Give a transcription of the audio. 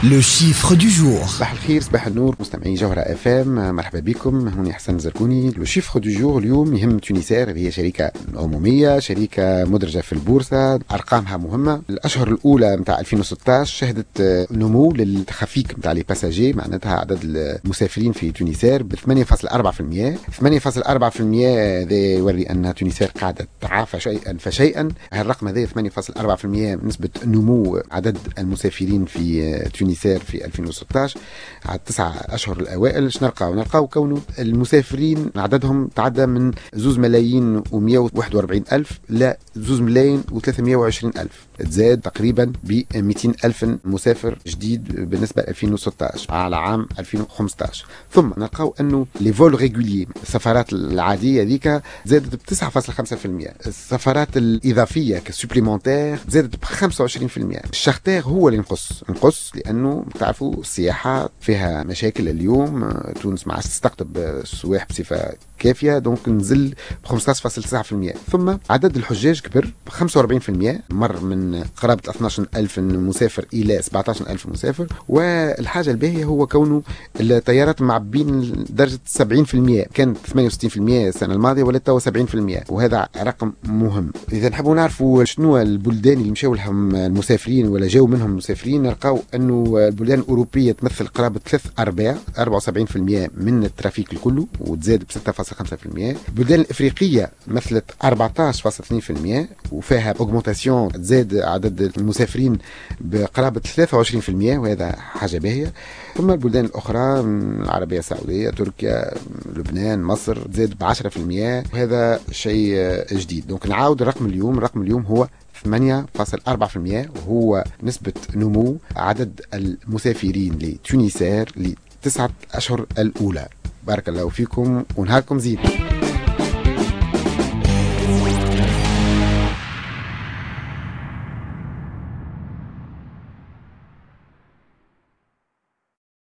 Le chiffre du jour. صباح الخير، صباح النور مستمعي جوهرة اف ام، مرحبا بكم. هوني حسن زركوني. لو شيفر دو جور اليوم يهم تونيسير، هي شركة عمومية، شركة مدرجة في البورصة، أرقامها مهمة. الأشهر الأولى متاع 2016 شهدت نمو للترافيك متاع لي باساجي، معناتها عدد المسافرين في تونيسير ب 8.4%. 8.4% هذا يوري أن تونيسير قاعدة تعافى شيئا فشيئا. الرقم هذا 8.4% نسبة نمو عدد المسافرين في تونسير في 2016 على 9 أشهر الأوائل. نلقاو كونه المسافرين عددهم تعدى من 2,141,000 ل 2,320,000، تزاد تقريبا ب 200,000 مسافر جديد بالنسبة ل 2016 على عام 2015. ثم نلقاو أنه لي فول ريغولي، السفرات العادية ذيك، زادت ب 9.5%. السفرات الإضافية كسوبليمونتير زادت ب 25%. الشارتر هو اللي نقص لأنه تعرفوا السياحة فيها مشاكل اليوم. تونس ما عادش تستقطب السواح بصفة كافية، دونك نزل ب 15.9%. ثم عدد الحجاج كبر ب 45%، مر من قرابة 12,000 مسافر إلى 17,000 مسافر. والحاجة الباهية هو كونه الطيارات معبين لدرجة 70%، كانت 68% السنة الماضية ولات توا 70%، وهذا رقم مهم. إذا نحبوا نعرفوا شنو البلدان اللي مشاو لهم المسافرين ولا جاوا منهم مسافرين، نلقاو أنه البلدان الأوروبية تمثل قرابة 74% من الترافيك الكله، وتزاد ب 6.5%. البلدان الإفريقية مثلت 14.2%، وفيها اوغمونتاسيون، تزاد عدد المسافرين بقرابة 23%، وهذا حاجة باهية. ثم البلدان الأخرى، العربية السعودية، تركيا، لبنان، مصر، تزاد ب 10%، وهذا شيء جديد. دونك نعاود الرقم اليوم هو 8.4%، وهو نسبة نمو عدد المسافرين لتونيسير ل9 أشهر الأولى. بارك الله فيكم ونهاركم زين.